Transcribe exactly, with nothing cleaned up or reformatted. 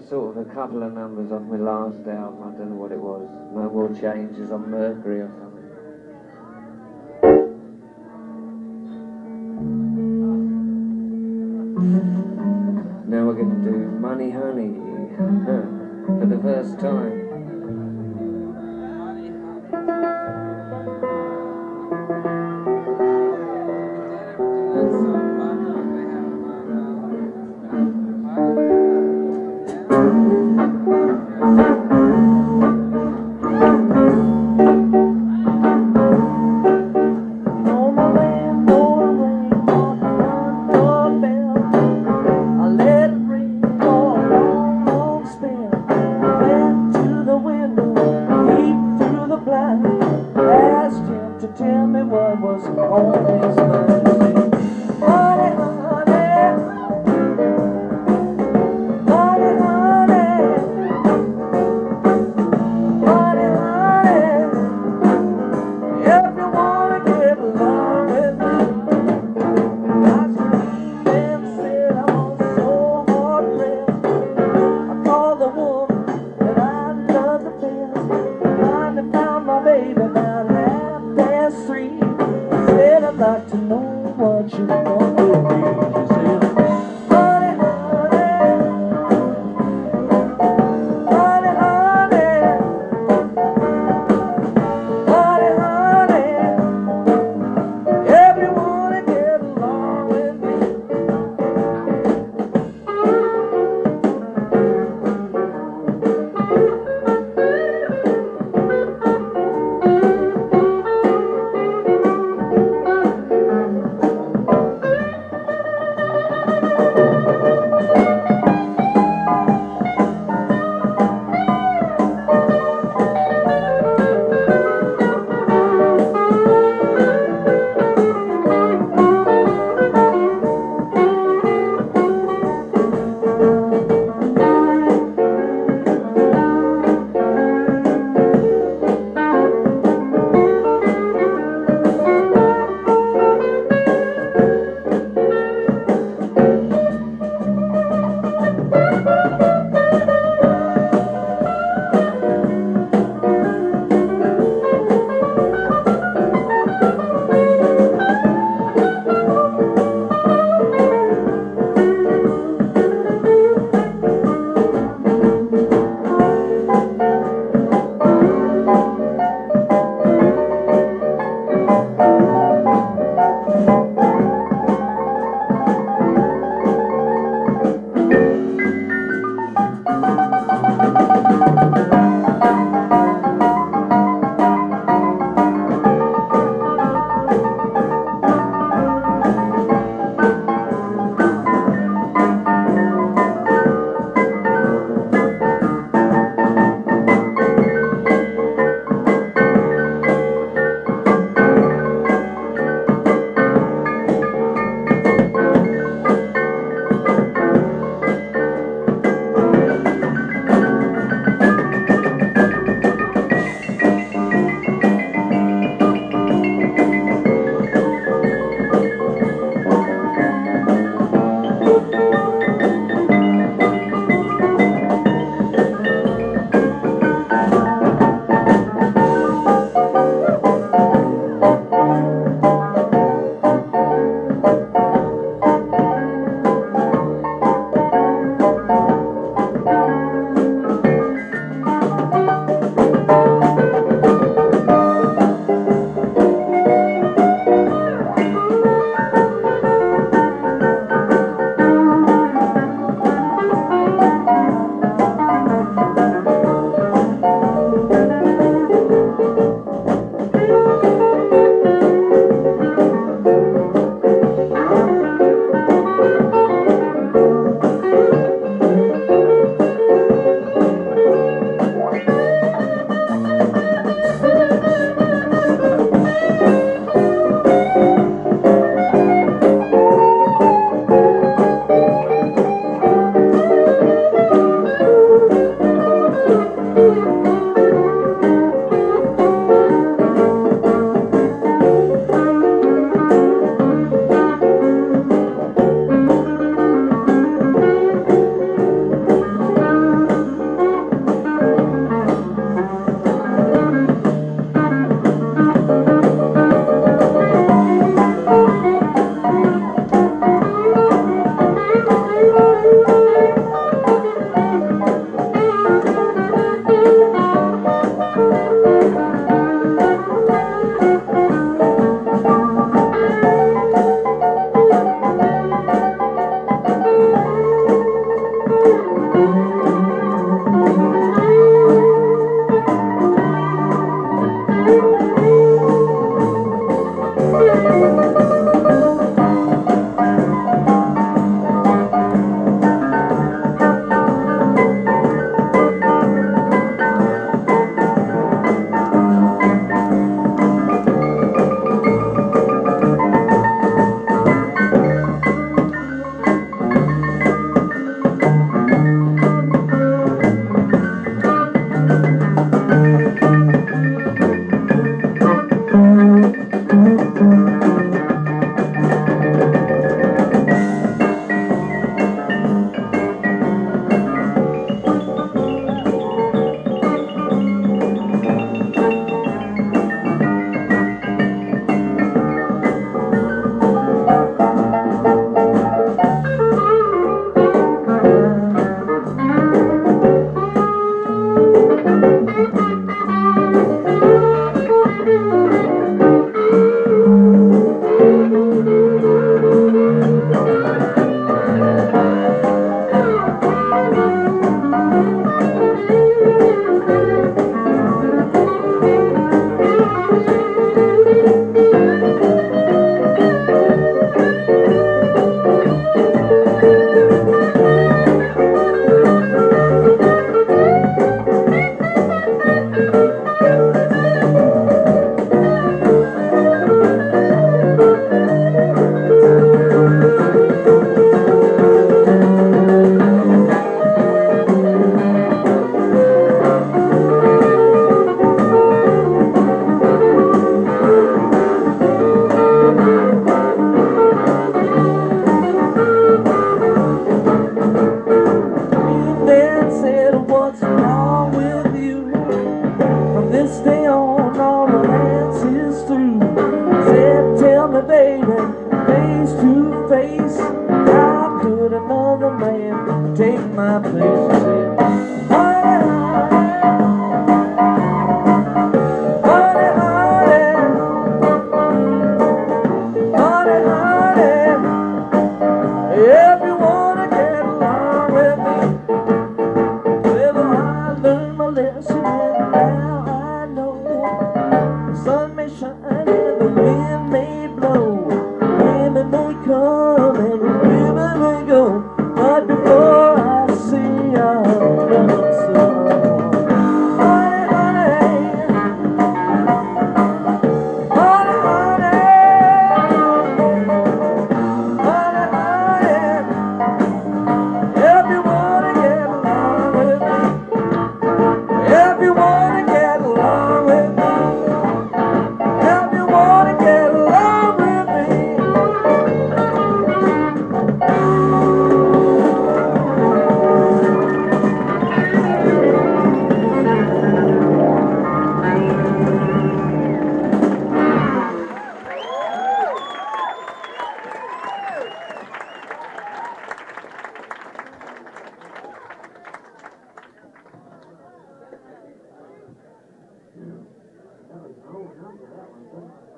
was sort of a couple of numbers off my last album. I don't know what it was. No More Changes on Mercury or something. Now we're going to do Money Honey for the first time. Tell me what was on his mind. Honey, honey, honey, honey, honey, honey. If you wanna get along with me, I screamed and said I was so hard pressed. I called the woman that I love the best. Finally found my baby about half past three. Said I'd like to know what you want with me. She said, honey, honey, honey, honey, honey, honey, if you wanna get along with me. in my place and said, honey, honey, honey, honey, honey, if you wanna get along with me, well, I learned my lesson and now I know the sun may shine and the wind may blow, women may come and the river may go, but before I see our love song, honey, honey, honey, honey, honey, if you wanna get along with me, if you wanna get along with me, if you wanna get along with me. Oh, number that one.